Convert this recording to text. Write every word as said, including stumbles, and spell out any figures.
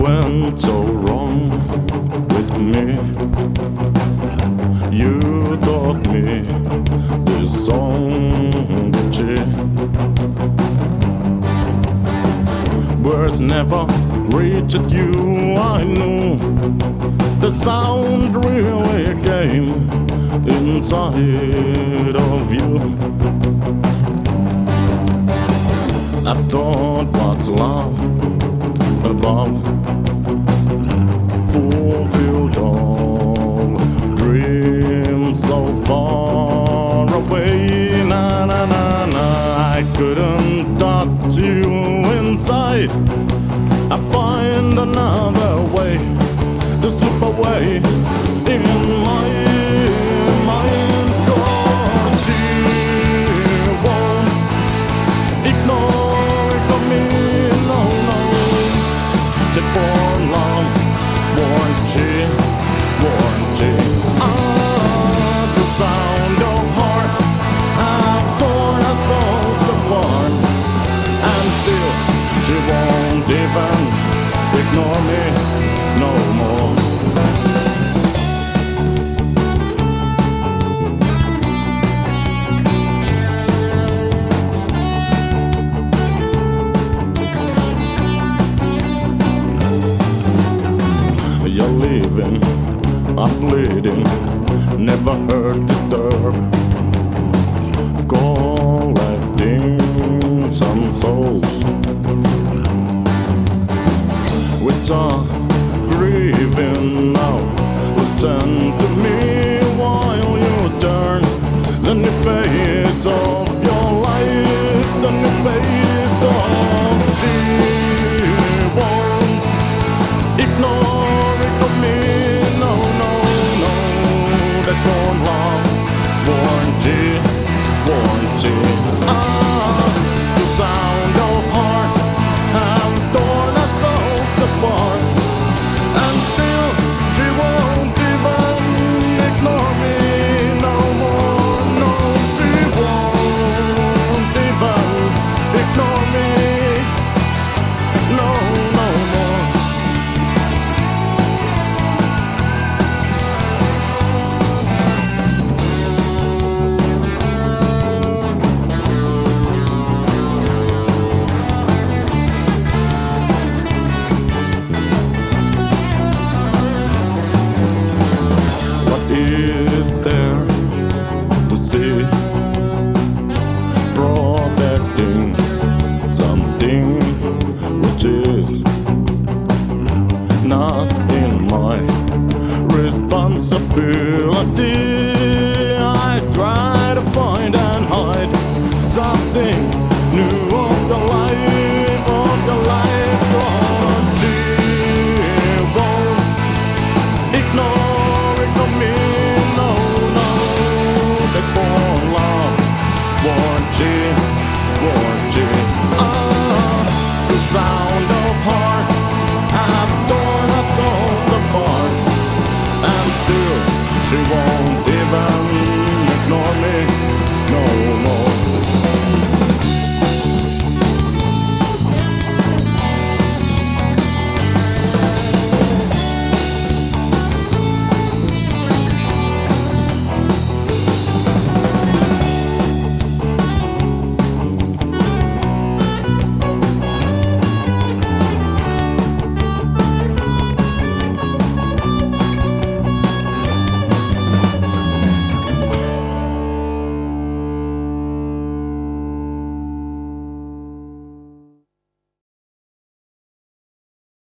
went so wrong with me. You taught me this song, Gucci. Words never reached you, I knew the sound really came inside of you. I thought, what's love above? Fulfilled all dreams so far away. Na na na na, I couldn't touch you inside. I find another way to slip away in my mind. 'Cause she won't ignore me, no, no. That for long, won't she, won't she? Ah, the sound of heart have torn us souls apart, and still she won't even ignore me no more. You're leaving, I'm bleeding, never hurt, disturb, collecting some souls which are grieving now. Listen to me while you turn the new page of your life, the new page of she won't ignore it of me, no, no, no. That won't love, won't she, won't she? Ah, the sound of heart have torn us souls apart, and still she won't even ignore me no more. No, she won't even ignore me, no, no more. Is there to see? Protecting something which is not in my responsibility. I try to find and hide something new of the life, of the life. But she won't ignore it from me, no, no. That for love, won't she, won't she? Ah, the sound of hearts have torn us souls apart, and still she won't even ignore me no more.